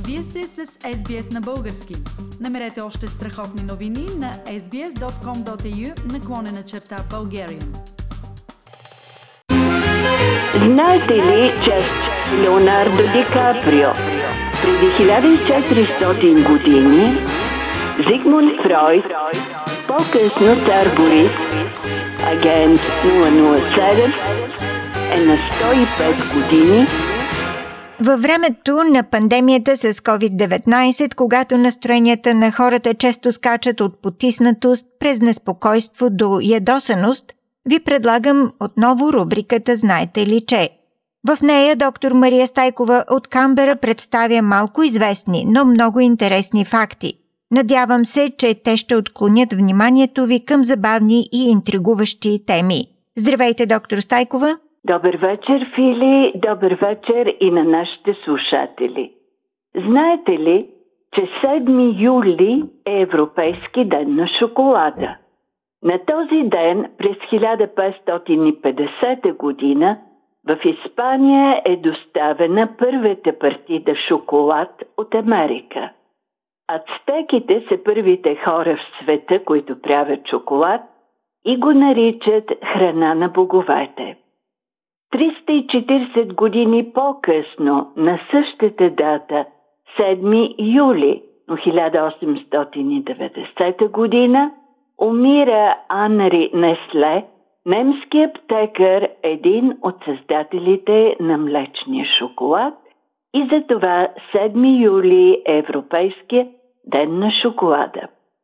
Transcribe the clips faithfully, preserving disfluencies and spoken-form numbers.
Вие сте с Ес Би Ес на български. Намерете още страхотни новини на ес би ес точка ком точка ей ю наклонена черта Bulgarian. Знаете ли, че Леонардо Ди Каприо преди хиляда и четиристотин години, Зигмунд Фройд, по-късно цар Борис, агент нула нула седем, е на сто и пет години? Във времето на пандемията с ковид деветнайсет, когато настроенията на хората често скачат от потиснатост през неспокойство до ядосаност, ви предлагам отново рубриката «Знаете ли че?». В нея доктор Мария Стайкова от Канбера представя малко известни, но много интересни факти. Надявам се, че те ще отклонят вниманието ви към забавни и интригуващи теми. Здравейте, доктор Стайкова! Добър вечер, Фили! Добър вечер и на нашите слушатели! Знаете ли, че седми юли е Европейски ден на шоколада? На този ден през хиляда петстотин и петдесета година в Испания е доставена първата партида шоколад от Америка. Ацтеките са първите хора в света, които правят шоколад и го наричат храна на боговете. триста и четиридесет години по-късно, на същата дата, седми юли хиляда осемстотин и деветдесета година, умира Анри Несле, немски аптекар, един от създателите на млечния шоколад, и затова седми юли е Европейския ден на шоколада.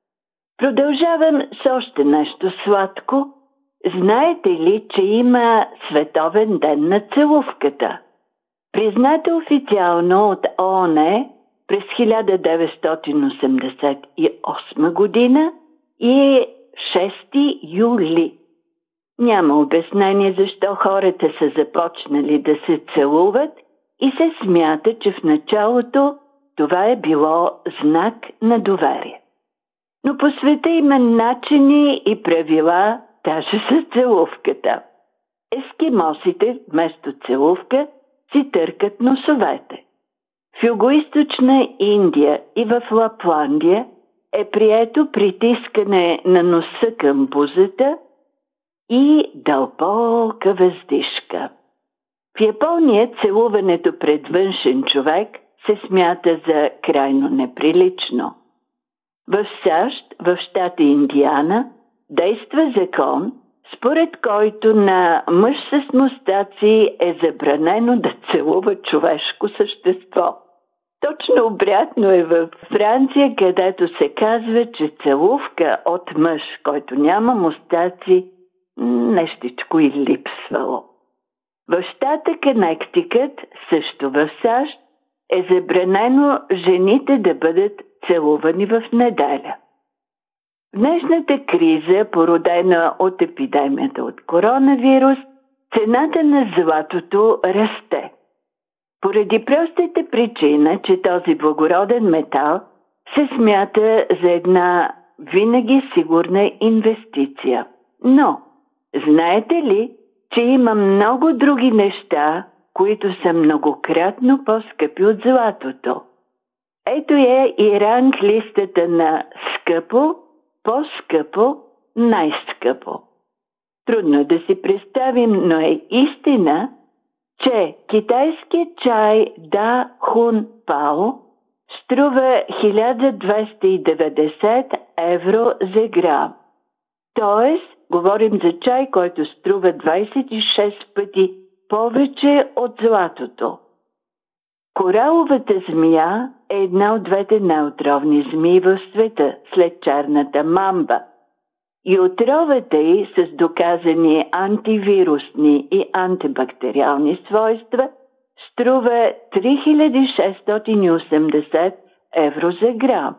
Продължавам с още нещо сладко. Знаете ли, че има Световен ден на целувката? Призната официално от ООН през хиляда деветстотин осемдесет и осма година и е шести юли. Няма обяснение защо хората са започнали да се целуват и се смята, че в началото това е било знак на доверие. Но по света има начини и правила даже с целувката. Ескимосите вместо целувка си търкат носовете. В югоизточна Индия и в Лапландия е прието притискане на носа към бузата и дълбока въздишка. В Япония целуването пред външен човек се смята за крайно неприлично. В САЩ, в щата Индиана, действа закон, според който на мъж с мустаци е забранено да целува човешко същество. Точно обратно е във Франция, където се казва, че целувка от мъж, който няма мустаци, нещичко и липсвало. В щата Конектикът, също в САЩ, е забранено жените да бъдат целувани в неделя. В днешната криза, породена от епидемията от коронавирус, цената на златото расте. Поради простата причина, че този благороден метал се смята за една винаги сигурна инвестиция. Но, знаете ли, че има много други неща, които са многократно по-скъпи от златото? Ето е и ранг листата на скъпо, по-скъпо, най-скъпо. Трудно да си представим, но е истина, че китайският чай Да Хун Пао струва хиляда двеста и деветдесет евро за грам. Тоест, говорим за чай, който струва двадесет и шест пъти повече от златото. Кораловата змия е една от двете най-отровни змии в света, след черната мамба. И отровата й с доказани антивирусни и антибактериални свойства струва три хиляди шестстотин и осемдесет евро за грам.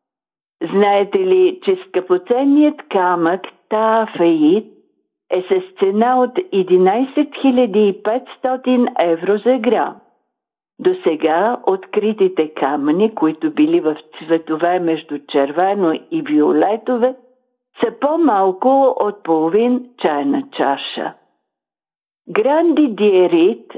Знаете ли, че скъпоценният камък таафаит е с цена от единадесет хиляди и петстотин евро за грам? До сега откритите камъни, които били в цветове между червено и виолетове, са по-малко от половин чайна чаша. Гранди диерит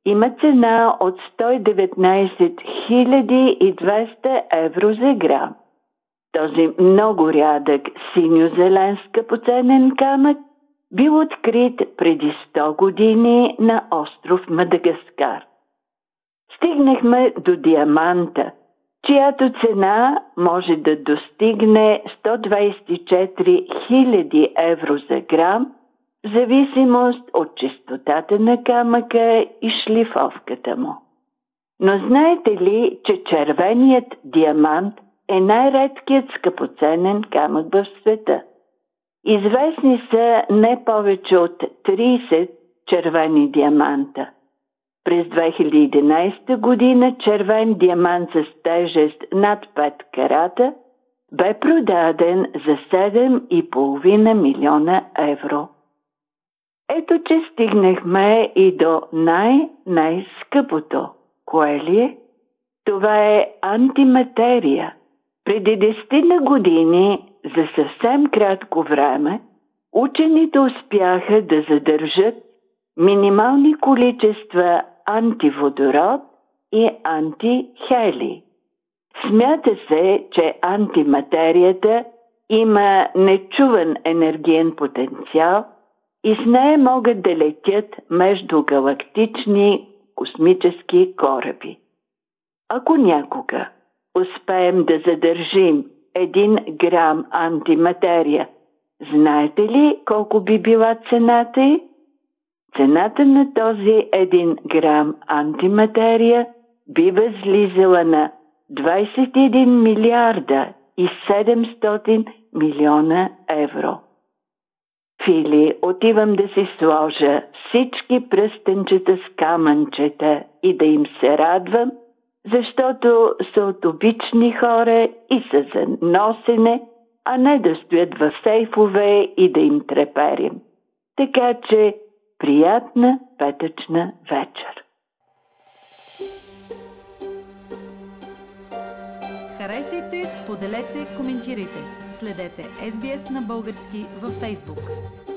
има цена от сто и деветнадесет хиляди и двеста евро за грам. Този много рядък синьо-зелен скъпоценен камък бил открит преди сто години на остров Мадагаскар. Стигнахме до диаманта, чиято цена може да достигне сто двадесет и четири хиляди евро за грам, в зависимост от чистотата на камъка и шлифовката му. Но знаете ли, че червеният диамант е най-редкият скъпоценен камък в света? Известни са не повече от тридесет червени диаманта. През две хиляди и единадесета година червен диамант с тежест над пет карата бе продаден за седем и половина милиона евро. Ето, че стигнахме и до най-най-скъпото. Кое ли е? Това е антиматерия. Преди десетина години, за съвсем кратко време, учените успяха да задържат минимални количества антиводород и антихелий. Смята се, че антиматерията има нечуван енергиен потенциал и с нея могат да летят междугалактични космически кораби. Ако някога успеем да задържим един грам антиматерия, знаете ли колко би била цената й? Цената на този един грам антиматерия би възлизала на двадесет и един милиарда и седемстотин милиона евро. Фили, отивам да си сложа всички пръстенчета с камънчета и да им се радвам, защото са от обични хора и са за носене, а не да стоят в сейфове и да им треперим. Така че приятна петъчна вечер! Харесайте, споделете, коментирайте. Следете Ес Би Ес на български във Фейсбук.